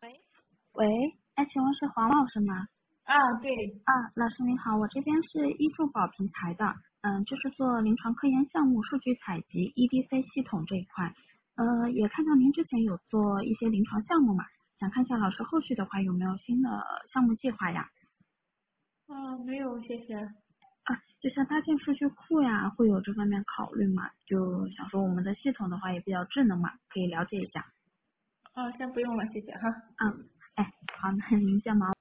喂， 喂，哎，请问是黄老师吗？ 对。 老师您好，我这边是医助保平台的，就是做临床科研项目数据采集 EDC 系统这一块，也看到您之前有做一些临床项目嘛，想看一下老师后续的话有没有新的项目计划呀？ 没有，谢谢。 就像搭建数据库呀，会有这方面考虑吗？就想说我们的系统的话也比较智能嘛，可以了解一下。 先不用了，谢谢哈。 哎，好，那您先忙。